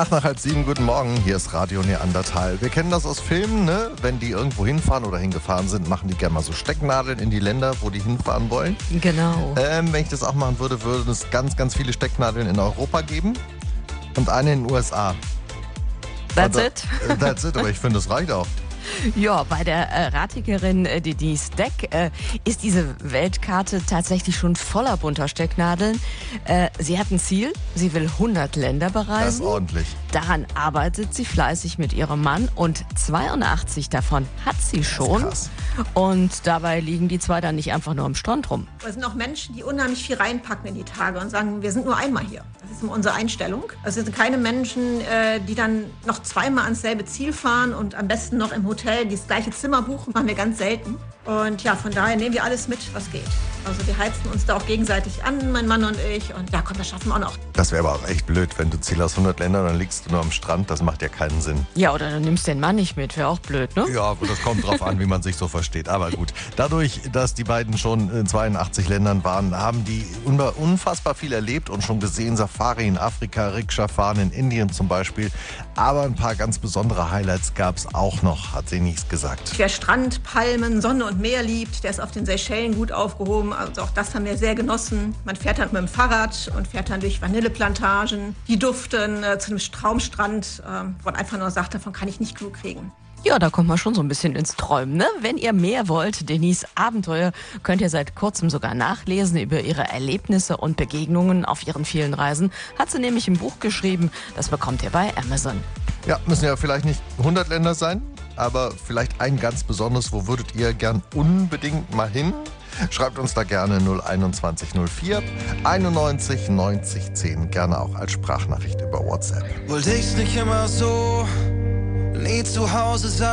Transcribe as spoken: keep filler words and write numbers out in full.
Acht nach halb sieben, guten Morgen, hier ist Radio Neandertal. Wir kennen das aus Filmen, ne? Wenn die irgendwo hinfahren oder hingefahren sind, machen die gerne mal so Stecknadeln in die Länder, wo die hinfahren wollen. Genau. Ähm, wenn ich das auch machen würde, würde es ganz, ganz viele Stecknadeln in Europa geben und eine in den U S A. That's also, it? That's it, aber ich finde, das reicht auch. Ja, bei der äh, Ratikerin äh, Denise Deck äh, ist diese Weltkarte tatsächlich schon voller bunter Stecknadeln. Äh, sie hat ein Ziel, sie will hundert Länder bereisen. Das ist ordentlich. Daran arbeitet sie fleißig mit ihrem Mann und zweiundachtzig davon hat sie schon. Das ist krass. Und dabei liegen die zwei dann nicht einfach nur am Strand rum. Es sind auch Menschen, die unheimlich viel reinpacken in die Tage und sagen, wir sind nur einmal hier. Das ist immer unsere Einstellung. Es sind keine Menschen, äh, die dann noch zweimal ans selbe Ziel fahren und am besten noch im Hotel das gleiche Zimmer buchen, machen wir ganz selten. Und ja, von daher nehmen wir alles mit, was geht. Also wir heizen uns da auch gegenseitig an, mein Mann und ich. Und ja, komm, das schaffen wir auch noch. Das wäre aber auch echt blöd, wenn du Ziel aus hundert Ländern, dann liegst du nur am Strand. Das macht ja keinen Sinn. Ja, oder du nimmst den Mann nicht mit, wäre auch blöd, ne? Ja, das kommt drauf an, wie man sich so versteht. Aber gut, dadurch, dass die beiden schon in zweiundachtzig Ländern waren, haben die unfassbar viel erlebt und schon gesehen. Safari in Afrika, Rikscha-Fahren in Indien zum Beispiel. Aber ein paar ganz besondere Highlights gab es auch noch, hat sie nichts gesagt. Wer Strand, Palmen, Sonne und Meer liebt, der ist auf den Seychellen gut aufgehoben. Also auch das haben wir sehr genossen. Man fährt dann mit dem Fahrrad und fährt dann durch Vanilleplantagen. Die duften äh, zu einem Traumstrand, äh, wo man einfach nur sagt, davon kann ich nicht genug kriegen. Ja, da kommt man schon so ein bisschen ins Träumen, ne? Wenn ihr mehr wollt, Denise Abenteuer, könnt ihr seit kurzem sogar nachlesen über ihre Erlebnisse und Begegnungen auf ihren vielen Reisen. Hat sie nämlich im Buch geschrieben, das bekommt ihr bei Amazon. Ja, müssen ja vielleicht nicht hundert Länder sein, aber vielleicht ein ganz besonderes. Wo würdet ihr gern unbedingt mal hin? Schreibt uns da gerne null einundzwanzig null vier einundneunzig neunzig zehn, gerne auch als Sprachnachricht über WhatsApp. Wollte ich's nicht immer so, nie zu Hause sein.